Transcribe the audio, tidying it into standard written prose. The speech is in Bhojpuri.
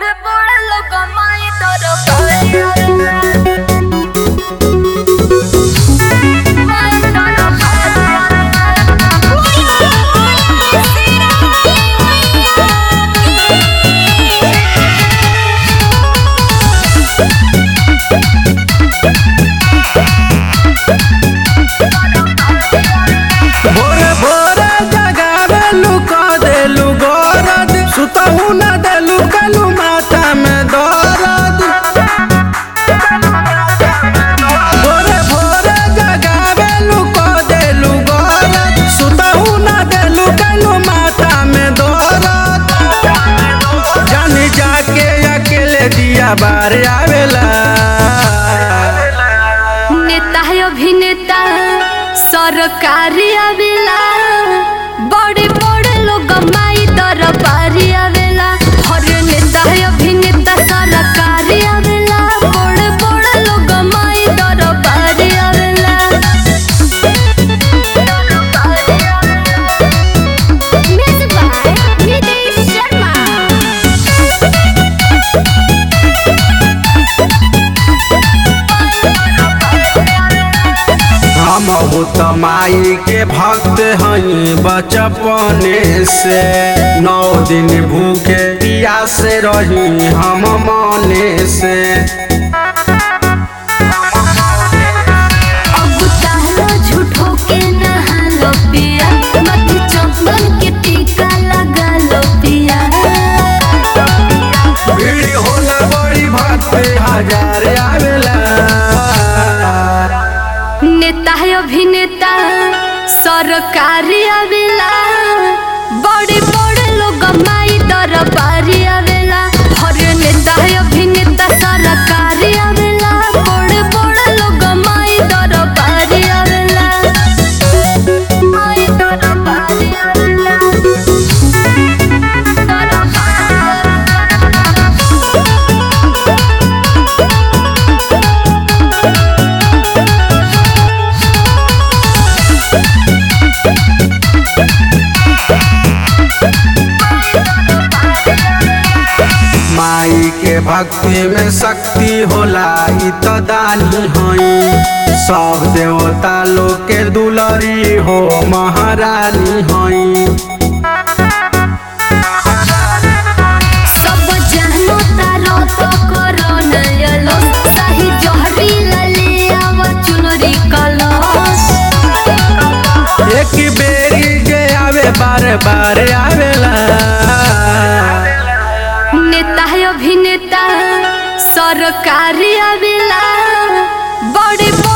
बड़े बड़े लोग माई दर भोरे भोरे जगावे लुका देलु गोरद सुतहु न देलु कलु माथा में दर्द। भोरे भोरे जगावे लुका देलु गोरद सुतहु न देलु कलु माथा में दर्द। जानी जाके अकेले दिया बार आवेला नेता है अभिनेता सरकारी आवेला बड़े बड़े लोग माई दरबारी आवेला। हर नेता है अभिनेता सरकारी आवेला बड़े बड़े लोग माई दरबारी आवेला। Music by Nitesh Sharma. हम त माई के भक्त हई बचपने से 9 दिन भूखे प्यासे रही हम मने से। अब ताहलो झूठो के नहालो पिया मत चंदन के टीका लगा लो पिया। भीड़ होला बड़ी भक्त हजार आवेला नेता है अभिनेता सरकारी आवेला बड़े बड़े लोग माई दरबारी आवेला। हर नेता है अभिनेता सरकारी आवेला बड़े बड़े लोग माई दरबारी आवेला। माई दरबारी आवेला माई के भक्ति में शक्ति होला इ त दानी हई। सब देवता लोग के दुलरी हो महारानी हई। सब जहनो तारो तो करो नयलो सही जहरी लले आवा चुनरी कलश। एक बेरी के आवे बार बार आवेला नेता है अभिनेता सरकारी आवेला बड़े